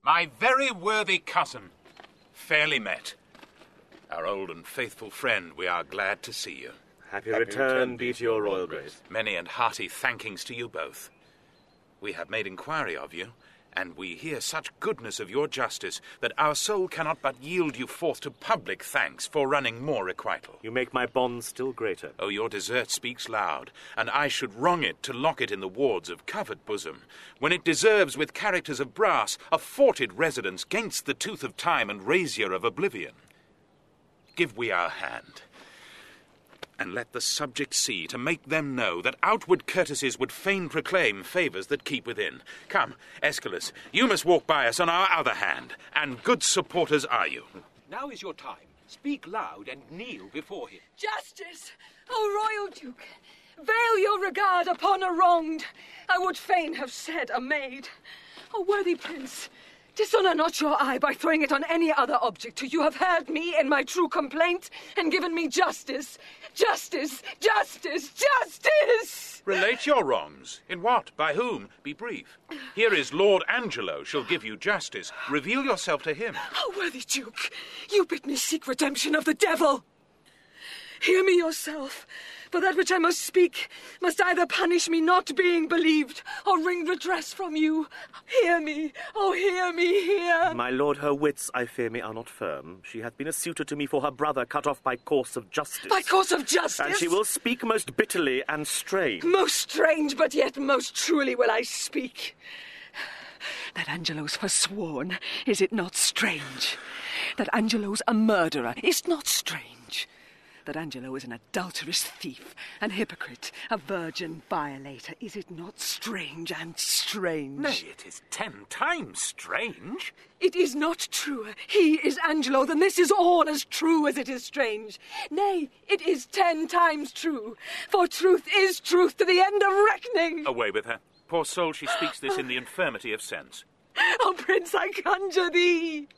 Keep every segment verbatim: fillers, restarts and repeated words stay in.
My very worthy cousin, fairly met. Our old and faithful friend, we are glad to see you. Happy, Happy return, return be to your royal grace. Many and hearty thankings to you both. We have made inquiry of you, and we hear such goodness of your justice that our soul cannot but yield you forth to public thanks for running more requital. You make my bond still greater. Oh, your desert speaks loud, and I should wrong it to lock it in the wards of covered bosom, when it deserves with characters of brass a forted residence gainst the tooth of time and razier of oblivion. Give we our hand, and let the subjects see, to make them know that outward courtesies would fain proclaim favours that keep within. Come, Aeschylus, you must walk by us on our other hand, and good supporters are you. Now is your time. Speak loud and kneel before him. Justice, O royal duke, veil your regard upon a wronged. I would fain have said a maid. O worthy prince, dishonour not your eye by throwing it on any other object till you have heard me in my true complaint and given me justice. Justice! Justice! Justice! Relate your wrongs. In what? By whom? Be brief. Here is Lord Angelo shall give you justice. Reveal yourself to him. Oh, worthy duke, you bid me seek redemption of the devil. Hear me yourself, for that which I must speak must either punish me not being believed or wring redress from you. Hear me, oh, hear me, hear. My lord, her wits, I fear me, are not firm. She hath been a suitor to me for her brother, cut off by course of justice. By course of justice? And she will speak most bitterly and strange. Most strange, but yet most truly will I speak. That Angelo's forsworn, is it not strange? That Angelo's a murderer, is not strange? That Angelo is an adulterous thief, an hypocrite, a virgin violator. Is it not strange and strange? Nay, it is ten times strange. It is not truer. He is Angelo, then this is all as true as it is strange. Nay, it is ten times true, for truth is truth to the end of reckoning. Away with her. Poor soul, she speaks this in the infirmity of sense. Oh, Prince, I conjure thee,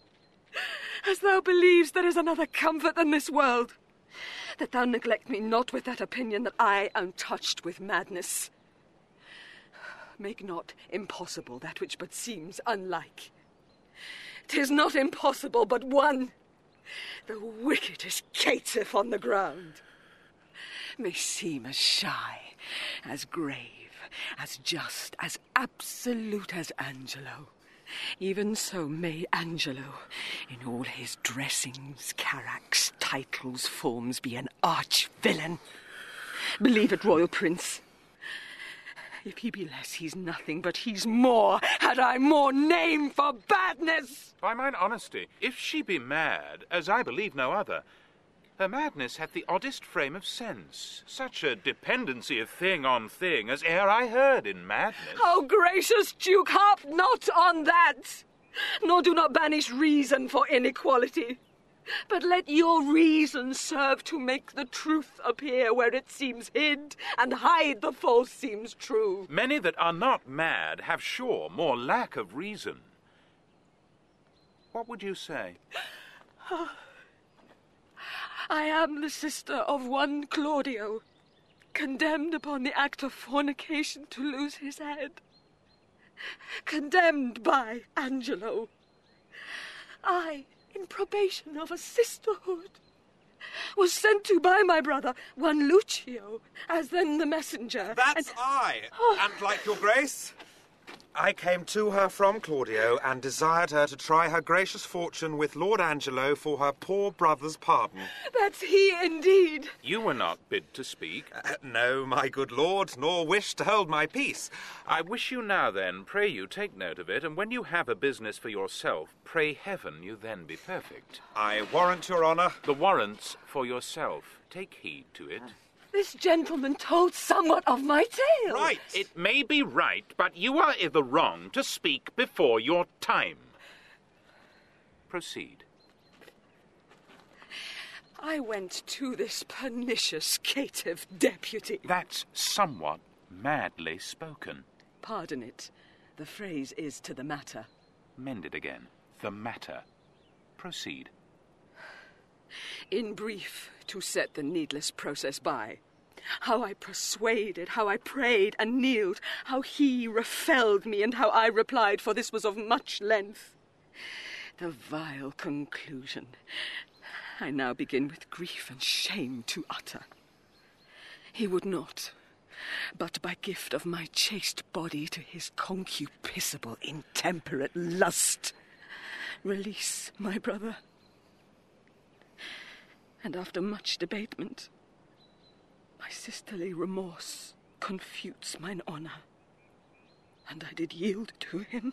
as thou believes there is another comfort than this world, that thou neglect me not with that opinion that I am touched with madness. Make not impossible that which but seems unlike. 'Tis not impossible, but one, the wickedest caitiff on the ground, may seem as shy, as grave, as just, as absolute as Angelo. Even so may Angelo, in all his dressings, caracks, titles, forms, be an arch-villain. Believe it, royal prince. If he be less, he's nothing, but he's more. Had I more name for badness! By mine honesty, if she be mad, as I believe no other, her madness hath the oddest frame of sense, such a dependency of thing on thing as e'er I heard in madness. Oh, gracious Duke, harp not on that, nor do not banish reason for inequality, but let your reason serve to make the truth appear where it seems hid, and hide the false seems true. Many that are not mad have sure more lack of reason. What would you say? I am the sister of one Claudio, condemned upon the act of fornication to lose his head. Condemned by Angelo. I, in probation of a sisterhood, was sent to by my brother, one Lucio, as then the messenger. That's and... I, oh. and like your grace, I came to her from Claudio and desired her to try her gracious fortune with Lord Angelo for her poor brother's pardon. That's he indeed. You were not bid to speak. Uh, no, my good lord, nor wish to hold my peace. I wish you now then, pray you take note of it, and when you have a business for yourself, pray heaven you then be perfect. I warrant your honour. The warrant's for yourself. Take heed to it. This gentleman told somewhat of my tale. Right. It may be right, but you are i' the wrong to speak before your time. Proceed. I went to this pernicious caitiff deputy. That's somewhat madly spoken. Pardon it. The phrase is to the matter. Mend it again. The matter. Proceed. In brief, to set the needless process by, how I persuaded, how I prayed and kneeled, how he refelled me, and how I replied, for this was of much length. The vile conclusion I now begin with grief and shame to utter. He would not, but by gift of my chaste body to his concupiscible, intemperate lust, release my brother. And after much debatement, my sisterly remorse confutes mine honour, and I did yield to him.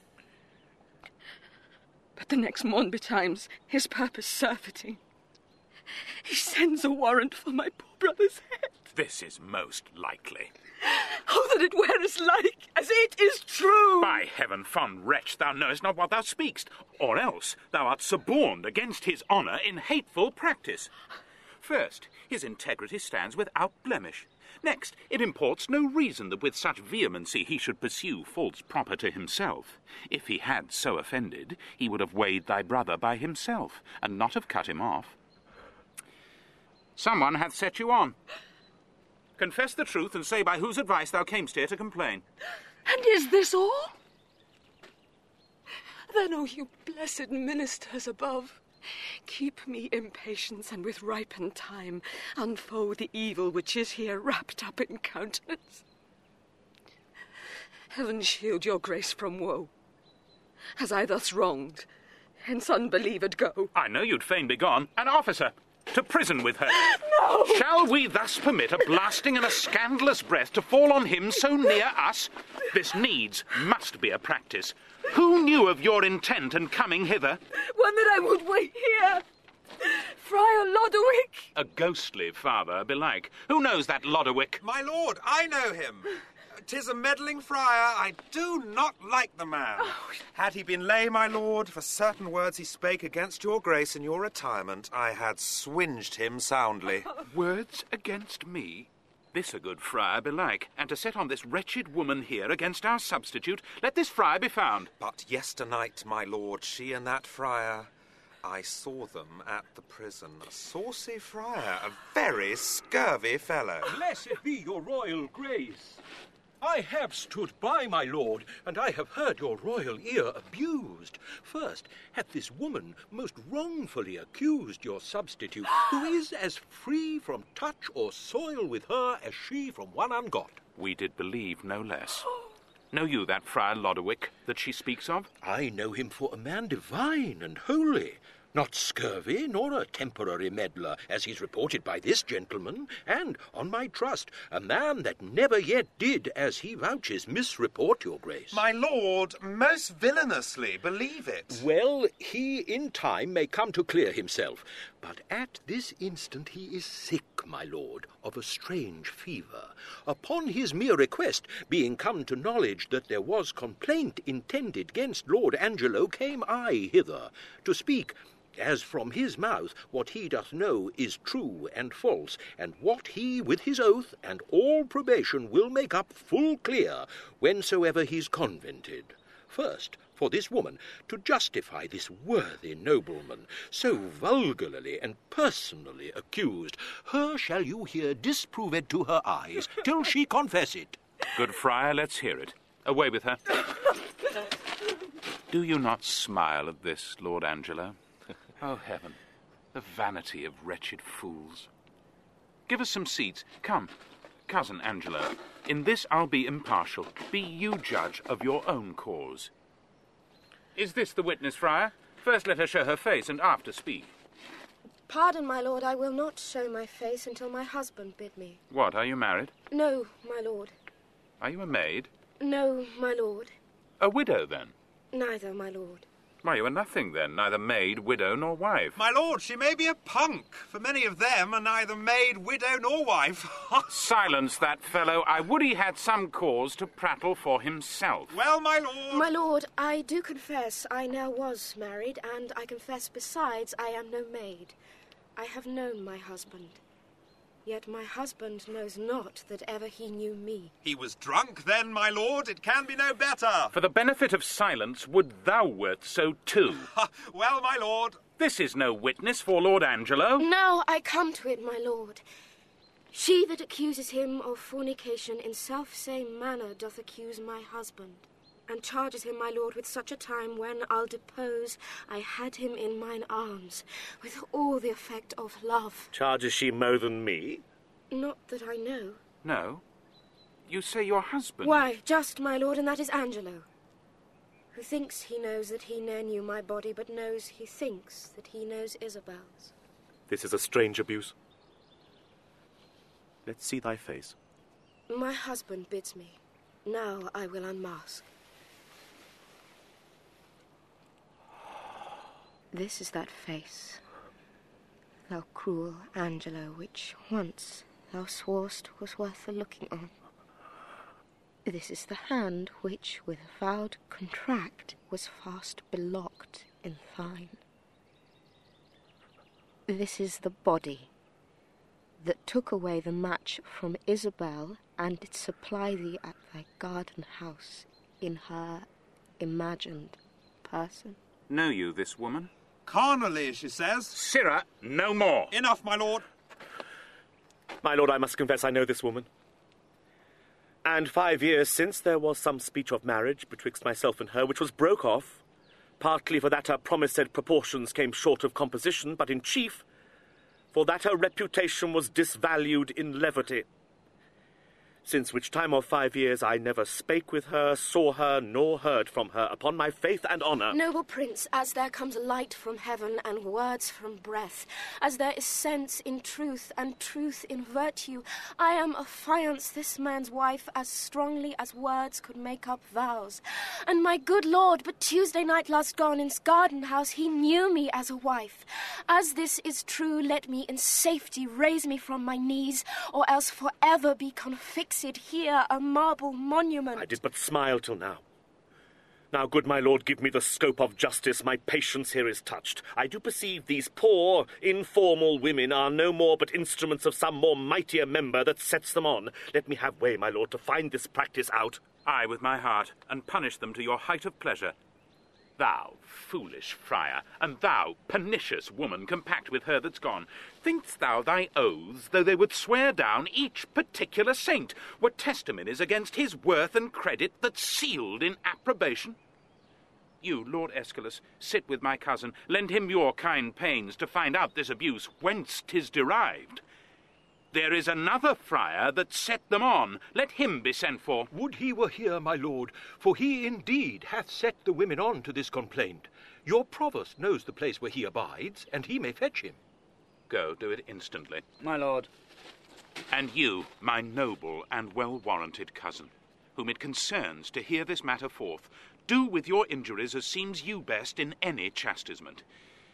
But the next morn betimes, his purpose surfeiting, he sends a warrant for my poor brother's head. This is most likely. Oh, that it were as like as it is true! By heaven, fond wretch, thou knowest not what thou speakst, or else thou art suborned against his honour in hateful practice. First, his integrity stands without blemish. Next, it imports no reason that with such vehemency he should pursue faults proper to himself. If he had so offended, he would have weighed thy brother by himself, and not have cut him off. Someone hath set you on. Confess the truth, and say by whose advice thou camest here to complain. And is this all? Then, O you blessed ministers above, keep me in patience, and with ripened time unfold the evil which is here wrapped up in countenance. Heaven shield your grace from woe. As I thus wronged, hence unbelieved go. I know you'd fain be gone. An officer! To prison with her. No! Shall we thus permit a blasting and a scandalous breath to fall on him so near us? This needs must be a practice. Who knew of your intent and coming hither? One that I would wait here. Friar Lodowick. A ghostly father, belike. Who knows that Lodowick? My lord, I know him. 'Tis a meddling friar. I do not like the man. Oh. Had he been lay, my lord, for certain words he spake against your grace in your retirement, I had swinged him soundly. Words against me? This a good friar, belike, and to set on this wretched woman here against our substitute, let this friar be found. But yesternight, my lord, she and that friar, I saw them at the prison. A saucy friar, a very scurvy fellow. Blessed be your royal grace. I have stood by, my lord, and I have heard your royal ear abused. First, hath this woman most wrongfully accused your substitute, who is as free from touch or soil with her as she from one ungot. We did believe no less. Know you that Friar Lodowick that she speaks of? I know him for a man divine and holy, not scurvy, nor a temporary meddler, as he's reported by this gentleman, and, on my trust, a man that never yet did, as he vouches, misreport your grace. My lord, most villainously, believe it. Well, he in time may come to clear himself, but at this instant he is sick, my lord, of a strange fever. Upon his mere request, being come to knowledge that there was complaint intended against Lord Angelo, came I hither, to speak, as from his mouth what he doth know is true and false, and what he with his oath and all probation will make up full clear, whensoever he's convented. First, for this woman, to justify this worthy nobleman, so vulgarly and personally accused, her shall you hear disproved to her eyes, till she confess it. Good friar, let's hear it. Away with her. Do you not smile at this, Lord Angelo? Oh, heaven, the vanity of wretched fools. Give us some seats. Come, cousin Angelo. In this I'll be impartial. Be you judge of your own cause. Is this the witness, friar? First let her show her face, and after speak. Pardon, my lord, I will not show my face until my husband bid me. What, are you married? No, my lord. Are you a maid? No, my lord. A widow, then? Neither, my lord. Why, you are nothing, then, neither maid, widow, nor wife. My lord, she may be a punk, for many of them are neither maid, widow, nor wife. Silence that fellow. I would he had some cause to prattle for himself. Well, my lord... My lord, I do confess I now was married, and I confess besides I am no maid. I have known my husband. Yet my husband knows not that ever he knew me. He was drunk then, my lord. It can be no better. For the benefit of silence, would thou wert so too? Well, my lord... This is no witness for Lord Angelo. Now I come to it, my lord. She that accuses him of fornication in self-same manner doth accuse my husband. and charges him, my lord, with such a time when I'll depose I had him in mine arms, with all the effect of love. Charges she mo than me? Not that I know. No? You say your husband? Why, just, my lord, and that is Angelo, who thinks he knows that he ne'er knew my body, but knows he thinks that he knows Isabel's. This is a strange abuse. Let's see thy face. My husband bids me. Now I will unmask. This is that face, thou cruel Angelo, which once thou sworest was worth the looking on. This is the hand which, with vowed contract, was fast belocked in thine. This is the body that took away the match from Isabel and did supply thee at thy garden house in her imagined person. Know you this woman? Carnally, she says. Sirrah, no more. Enough, my lord. My lord, I must confess I know this woman. And five years since there was some speech of marriage betwixt myself and her, which was broke off, partly for that her promised proportions came short of composition, but in chief for that her reputation was disvalued in levity. Since which time of five years I never spake with her, saw her, nor heard from her, upon my faith and honour. Noble prince, as there comes light from heaven and words from breath, as there is sense in truth and truth in virtue, I am affianced this man's wife as strongly as words could make up vows. And my good lord, but Tuesday night last gone in's garden house, he knew me as a wife. As this is true, let me in safety raise me from my knees, or else for ever be confixed here a marble monument. I did but smile till now. Now, good my lord, give me the scope of justice. My patience here is touched. I do perceive these poor, informal women are no more but instruments of some more mightier member that sets them on. Let me have way, my lord, to find this practice out. I with my heart, and punish them to your height of pleasure. Thou, foolish friar, and thou, pernicious woman, compact with her that's gone, think'st thou thy oaths, though they would swear down each particular saint, were testimonies against his worth and credit that's sealed in approbation? You, Lord Aeschylus, sit with my cousin, lend him your kind pains to find out this abuse, whence 'tis derived. There is another friar that set them on. Let him be sent for. Would he were here, my lord, for he indeed hath set the women on to this complaint. Your provost knows the place where he abides, and he may fetch him. Go, do it instantly. My lord. And you, my noble and well-warranted cousin, whom it concerns to hear this matter forth, do with your injuries as seems you best in any chastisement.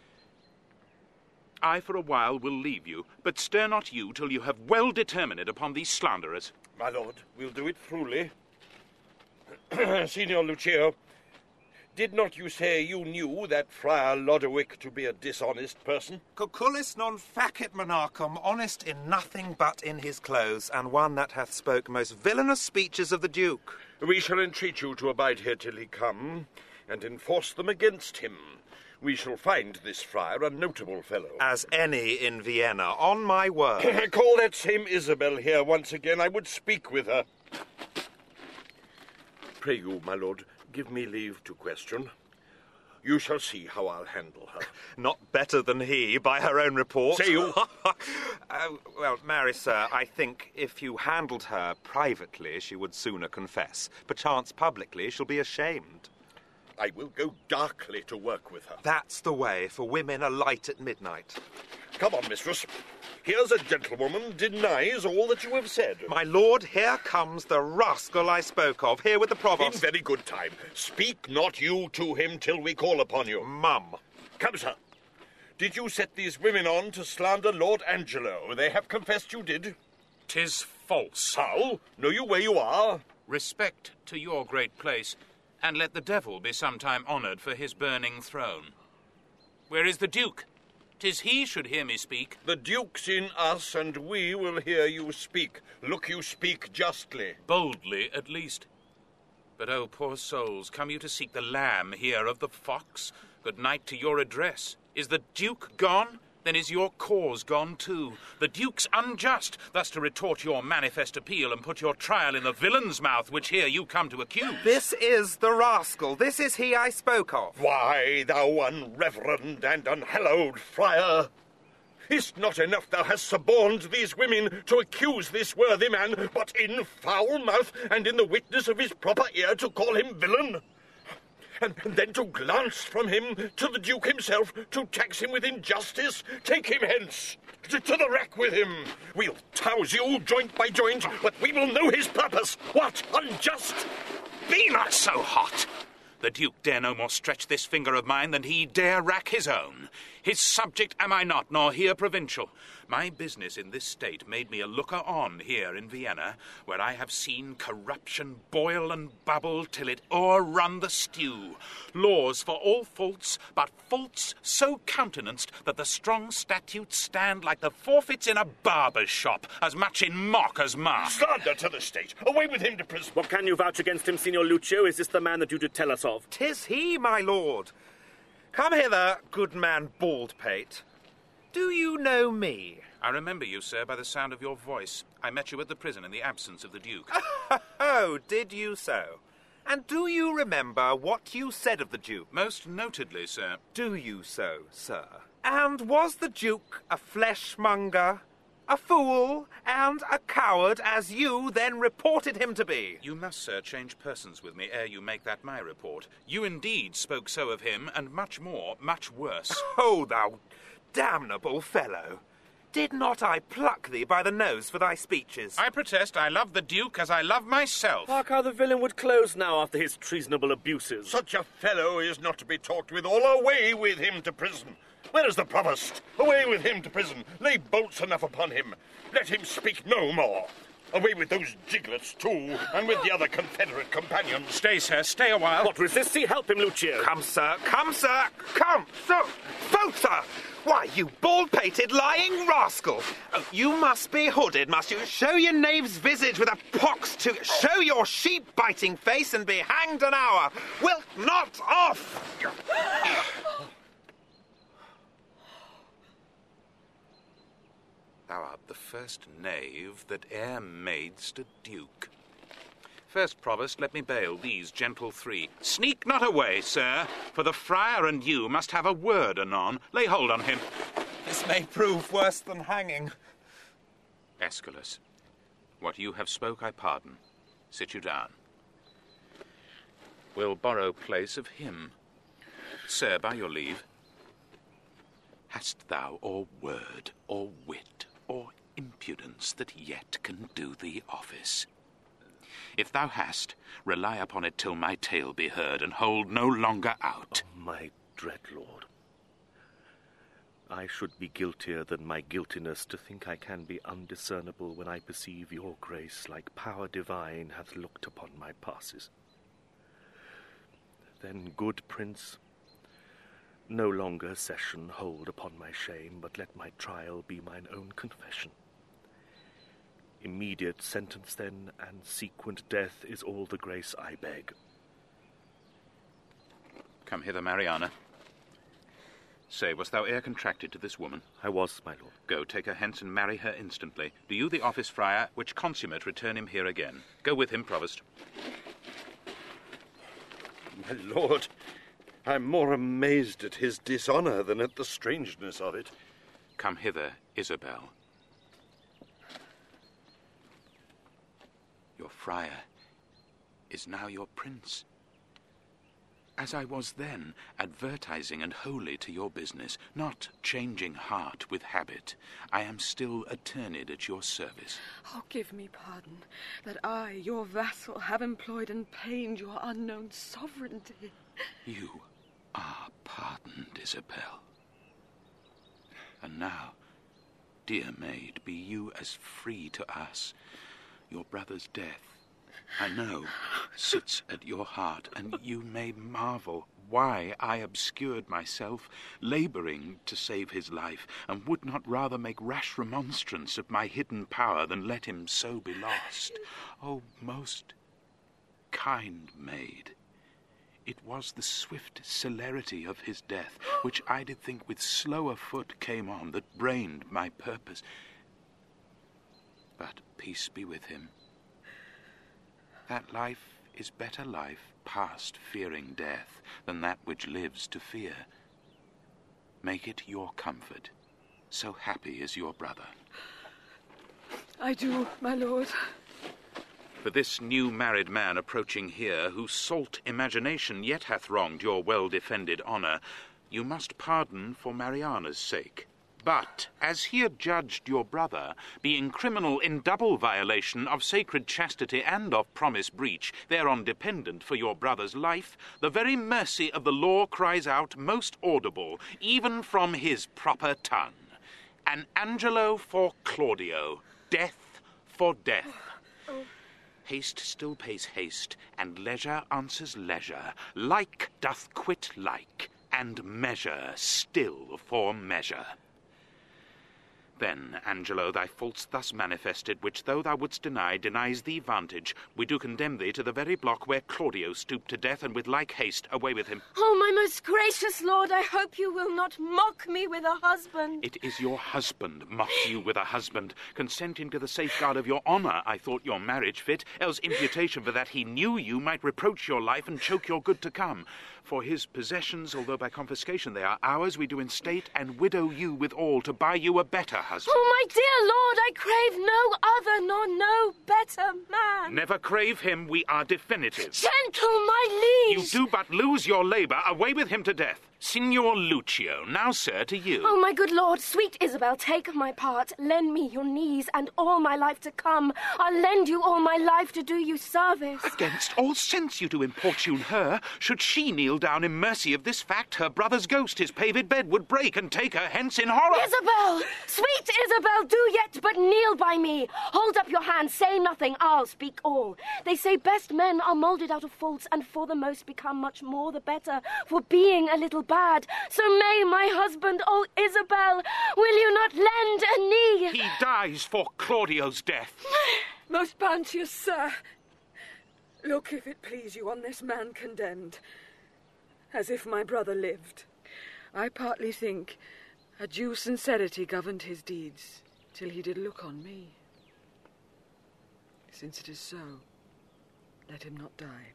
I for a while will leave you, but stir not you till you have well determined upon these slanderers. My lord, we'll do it truly. Signor Lucio, did not you say you knew that Friar Lodowick to be a dishonest person? Cucullis non facit monarchum, honest in nothing but in his clothes, and one that hath spoke most villainous speeches of the Duke. We shall entreat you to abide here till he come, and enforce them against him. We shall find this friar a notable fellow. As any in Vienna, on my word. Call that same Isabel here once again. I would speak with her. Pray you, my lord, give me leave to question. You shall see how I'll handle her. Not better than he, by her own report. Say you? uh, well, marry, sir, I think if you handled her privately, she would sooner confess. Perchance publicly she'll be ashamed. I will go darkly to work with her. That's the way, for women are light at midnight. Come on, mistress. Here's a gentlewoman denies all that you have said. My lord, here comes the rascal I spoke of, here with the provost. In very good time. Speak not you to him till we call upon you. Mum. Come, sir. Did you set these women on to slander Lord Angelo? They have confessed you did. 'Tis false. How? Know you where you are? Respect to your great place, and let the devil be sometime honoured for his burning throne. Where is the Duke? 'Tis he should hear me speak. The Duke's in us, and we will hear you speak. Look you speak justly. Boldly, at least. But, oh, poor souls, come you to seek the lamb here of the fox? Good night to your address. Is the Duke gone? then is your cause gone too. The Duke's unjust, thus to retort your manifest appeal and put your trial in the villain's mouth, which here you come to accuse. This is the rascal. This is he I spoke of. Why, thou unreverend and unhallowed friar, is't not enough thou hast suborned these women to accuse this worthy man, but in foul mouth and in the witness of his proper ear to call him villain? And, and then to glance from him to the Duke himself, to tax him with injustice? Take him hence, to, to the rack with him. We'll touse you joint by joint, but we will know his purpose. What, unjust? Be not so hot. The Duke dare no more stretch this finger of mine than he dare rack his own. His subject am I not, nor here provincial. My business in this state made me a looker-on here in Vienna, where I have seen corruption boil and bubble till it o'errun the stew. Laws for all faults, but faults so countenanced that the strong statutes stand like the forfeits in a barber's shop, as much in mock as mark. Slander to the state! Away with him to prison! What can you vouch against him, Signor Lucio? Is this the man that you did tell us of? 'Tis he, my lord. Come hither, good man Baldpate. Do you know me? I remember you, sir, by the sound of your voice. I met you at the prison in the absence of the Duke. Oh, did you so? And do you remember what you said of the Duke? Most notedly, sir. Do you so, sir? And was the Duke a fleshmonger, a fool, and a coward, as you then reported him to be? You must, sir, change persons with me ere you make that my report. You indeed spoke so of him, and much more, much worse. Oh, thou damnable fellow! Did not I pluck thee by the nose for thy speeches? I protest I love the Duke as I love myself. Mark how the villain would close now after his treasonable abuses. Such a fellow is not to be talked with. All away with him to prison. Where is the provost? Away with him to prison. Lay bolts enough upon him. Let him speak no more. Away with those giglets, too, and with the other Confederate companions. Stay, sir, stay a while. What, resist he? Help him, Lucio. Come, sir, come, sir, come, sir, both, sir. Why, you bald-pated, lying rascal! Oh, you must be hooded, must you? Show your knave's visage with a pox to show your sheep-biting face and be hanged an hour. Wilt not off! Thou art the first knave that e'er madest a duke. First, provost, let me bail these gentle three. Sneak not away, sir, for the friar and you must have a word anon. Lay hold on him. This may prove worse than hanging. Aeschylus, what you have spoke I pardon. Sit you down. We'll borrow place of him. Sir, by your leave. Hast thou or word, or wit, or impudence that yet can do thee office? If thou hast, rely upon it till my tale be heard, and hold no longer out. Oh, my dread lord, I should be guiltier than my guiltiness to think I can be undiscernible when I perceive your grace like power divine hath looked upon my passes. Then, good prince, no longer session hold upon my shame, but let my trial be mine own confession. Immediate sentence, then, and sequent death is all the grace I beg. Come hither, Mariana. Say, wast thou e'er contracted to this woman? I was, my lord. Go, take her hence and marry her instantly. Do you the office, friar, which consummate return him here again. Go with him, provost. My lord, I'm more amazed at his dishonour than at the strangeness of it. Come hither, Isabel. Your friar is now your prince. As I was then, advertising and wholly to your business, not changing heart with habit, I am still attorneyed at your service. Oh, give me pardon, that I, your vassal, have employed and pained your unknown sovereignty. You are pardoned, Isabel. And now, dear maid, be you as free to us. Your brother's death, I know, sits at your heart, and you may marvel why I obscured myself, labouring to save his life, and would not rather make rash remonstrance of my hidden power than let him so be lost. O most kind maid, It was the swift celerity of his death, which I did think with slower foot came on, that brained my purpose. But peace be with him. That life is better life past fearing death than that which lives to fear. Make it your comfort, so happy is your brother. I do, my lord. For this new married man approaching here, whose salt imagination yet hath wronged your well-defended honour, you must pardon for Mariana's sake. But, as he adjudged your brother, being criminal in double violation of sacred chastity and of promise breach, thereon dependent for your brother's life, the very mercy of the law cries out most audible, even from his proper tongue. An Angelo for Claudio, death for death. Oh. Haste still pays haste, and leisure answers leisure. Like doth quit like, and measure still for measure. Then, Angelo, thy faults thus manifested, which though thou wouldst deny, denies thee vantage, we do condemn thee to the very block where Claudio stooped to death, and with like haste away with him. Oh, my most gracious lord, I hope you will not mock me with a husband. It is your husband mocks you with a husband. Consenting to the safeguard of your honour, I thought your marriage fit, else imputation for that he knew you might reproach your life and choke your good to come. For his possessions, although by confiscation they are ours, we do instate and widow you with all to buy you a better husband. Oh, my dear lord, I crave no other nor no better man. Never crave him, we are definitive. Gentle, my liege. You do but lose your labour, away with him to death. Signor Lucio, now, sir, to you. Oh, my good lord, sweet Isabel, take my part. Lend me your knees, and all my life to come. I'll lend you all my life to do you service. Against all sense you do importune her. Should she kneel down in mercy of this fact, her brother's ghost his paved bed would break, and take her hence in horror. Isabel! Sweet Isabel, do yet but kneel by me. Hold up your hand, say nothing, I'll speak all. They say best men are moulded out of faults, and for the most become much more the better, for being a little bad. So may my husband, oh Isabel, will you not lend a knee? He dies for Claudio's death. Most bounteous sir, look, if it please you, on this man condemned, as if my brother lived. I partly think a due sincerity governed his deeds, till he did look on me. Since it is so, let him not die.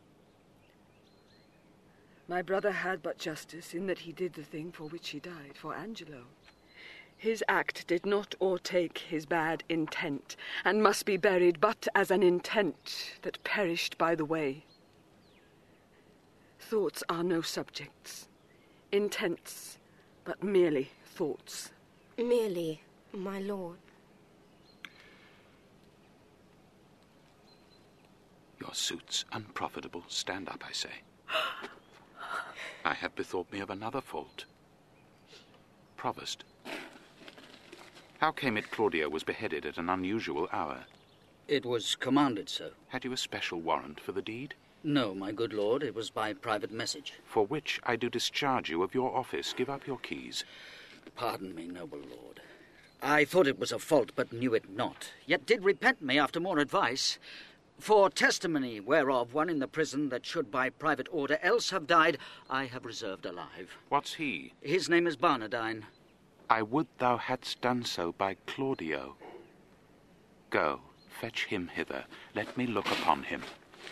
My brother had but justice in that he did the thing for which he died, for Angelo. His act did not o'ertake his bad intent, and must be buried but as an intent that perished by the way. Thoughts are no subjects, intents, but merely thoughts. Merely, my lord. Your suit's unprofitable. Stand up, I say. I have bethought me of another fault. Provost, how came it Claudio was beheaded at an unusual hour? It was commanded so. Had you a special warrant for the deed? No, my good lord, it was by private message. For which I do discharge you of your office. Give up your keys. Pardon me, noble lord. I thought it was a fault, but knew it not. Yet did repent me after more advice. For testimony whereof one in the prison that should by private order else have died, I have reserved alive. What's he? His name is Barnardine. I would thou hadst done so by Claudio. Go, fetch him hither. Let me look upon him.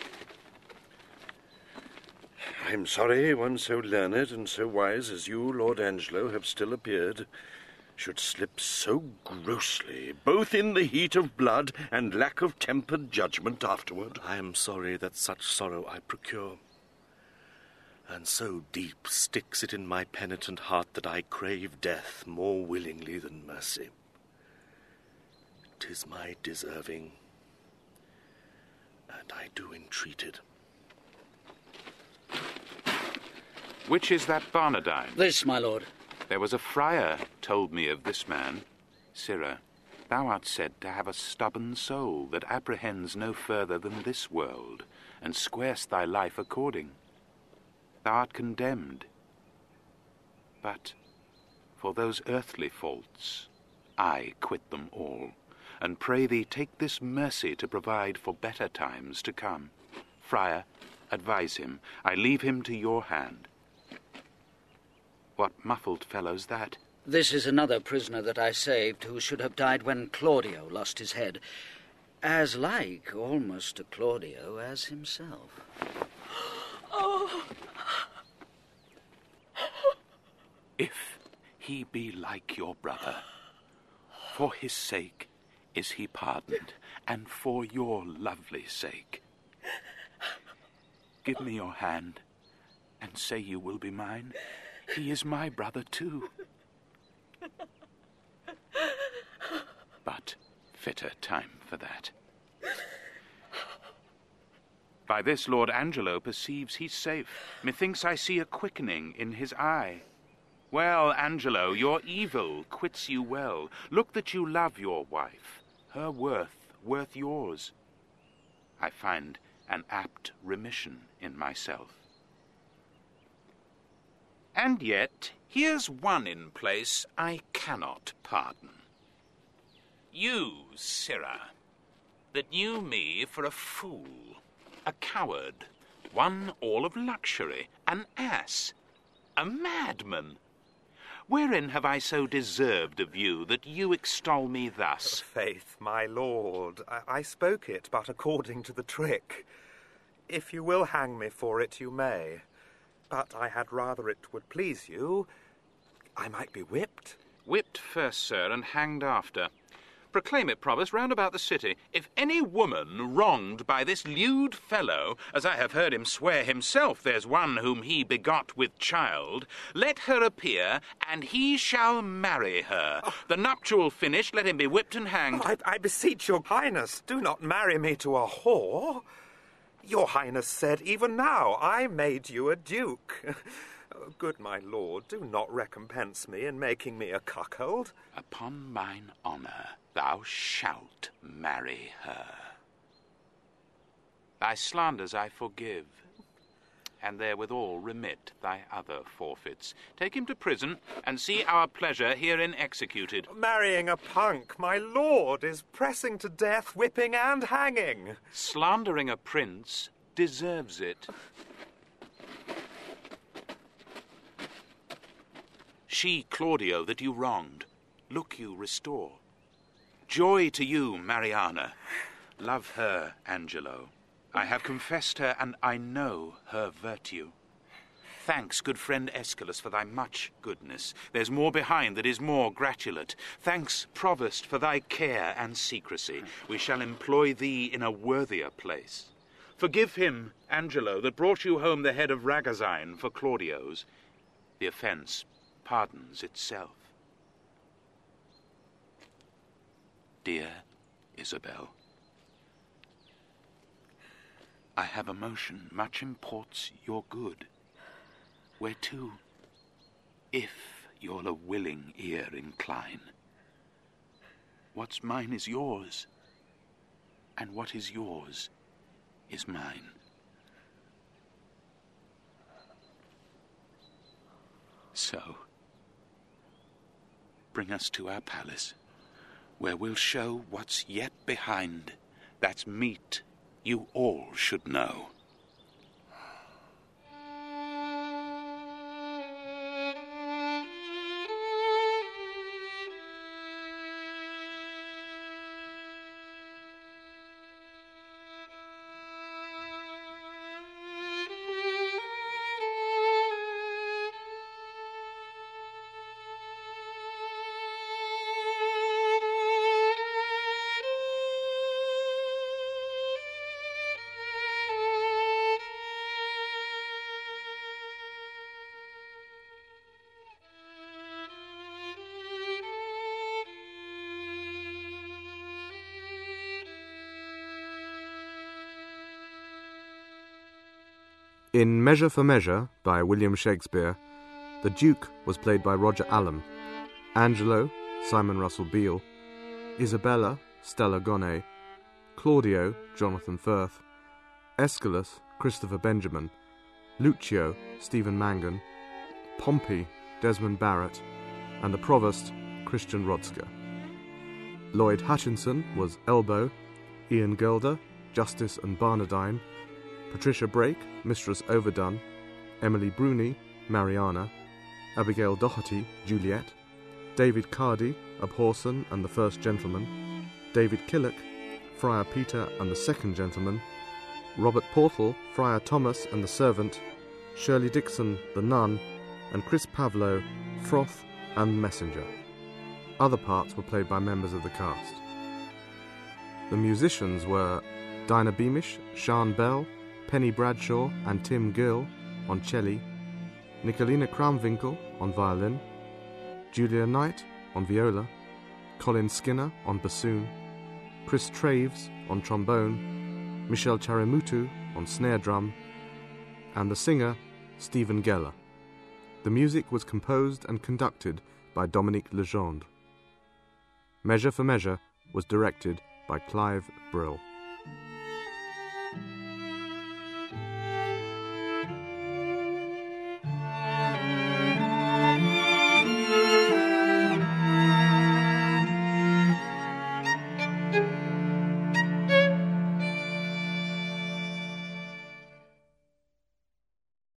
I'm sorry one so learned and so wise as you, Lord Angelo, have still appeared, should slip so grossly, both in the heat of blood and lack of tempered judgment afterward. I am sorry that such sorrow I procure, and so deep sticks it in my penitent heart that I crave death more willingly than mercy. 'Tis my deserving, and I do entreat it. Which is that Barnardine? This, my lord. There was a friar told me of this man. Sirrah, thou art said to have a stubborn soul that apprehends no further than this world, and squarest thy life according. Thou art condemned. But for those earthly faults, I quit them all, and pray thee take this mercy to provide for better times to come. Friar, Advise him. I leave him to your hand. What muffled fellow's that? This is another prisoner that I saved, who should have died when Claudio lost his head. As like, almost to Claudio, as himself. Oh! If he be like your brother, for his sake is he pardoned, and for your lovely sake. Give me your hand, and say you will be mine. He is my brother too. But fitter time for that. By this Lord Angelo perceives he's safe. Methinks I see a quickening in his eye. Well, Angelo, your evil quits you well. Look that you love your wife, her worth worth yours. I find an apt remission in myself. And yet, here's one in place I cannot pardon. You, Sirrah, that knew me for a fool, a coward, one all of luxury, an ass, a madman. Wherein have I so deserved of you that you extol me thus? Faith, my lord, I, I spoke it but according to the trick. If you will hang me for it, you may. But I had rather it would please you, I might be whipped. Whipped first, sir, and hanged after. Proclaim it, provost, round about the city. If any woman wronged by this lewd fellow, as I have heard him swear himself there's one whom he begot with child, let her appear, and he shall marry her. Oh. The nuptial finished, let him be whipped and hanged. Oh, I, I beseech your highness, do not marry me to a whore. Your highness said even now I made you a duke. Oh, good my lord, do not recompense me in making me a cuckold. Upon mine honour, thou shalt marry her. Thy slanders I forgive, and therewithal remit thy other forfeits. Take him to prison, and see our pleasure herein executed. Marrying a punk, my lord, is pressing to death, whipping and hanging. Slandering a prince deserves it. She, Claudio, that you wronged, look you restore. Joy to you, Mariana. Love her, Angelo. I have confessed her, and I know her virtue. Thanks, good friend Aeschylus, for thy much goodness. There's more behind that is more gratulate. Thanks, provost, for thy care and secrecy. We shall employ thee in a worthier place. Forgive him, Angelo, that brought you home the head of Ragozine for Claudio's. The offence pardons itself. Dear Isabel, I have a motion much imports your good, whereto, if you'll a willing ear incline, what's mine is yours, and what is yours is mine. So, bring us to our palace, where we'll show what's yet behind. That's meet you all should know. In Measure for Measure, by William Shakespeare, the Duke was played by Roger Allam, Angelo, Simon Russell Beale, Isabella, Stella Gonnet, Claudio, Jonathan Firth, Aeschylus, Christopher Benjamin, Lucio, Stephen Mangan, Pompey, Desmond Barrett, and the Provost, Christian Rodsker. Lloyd Hutchinson was Elbow, Ian Gilder, Justice and Barnardine, Patricia Brake, Mistress Overdone, Emily Bruni, Mariana, Abigail Doherty, Juliet, David Cardy, Abhorson and the First Gentleman, David Killock, Friar Peter and the Second Gentleman, Robert Portal, Friar Thomas and the Servant, Shirley Dixon, the Nun, and Chris Pavlo, Froth and Messenger. Other parts were played by members of the cast. The musicians were Dinah Beamish, Sian Bell, Penny Bradshaw and Tim Gill on cello, Nicolina Kramwinkel on violin, Julia Knight on viola, Colin Skinner on bassoon, Chris Traves on trombone, Michelle Charimutu on snare drum, and the singer Stephen Geller. The music was composed and conducted by Dominique Legendre. Measure for Measure was directed by Clive Brill.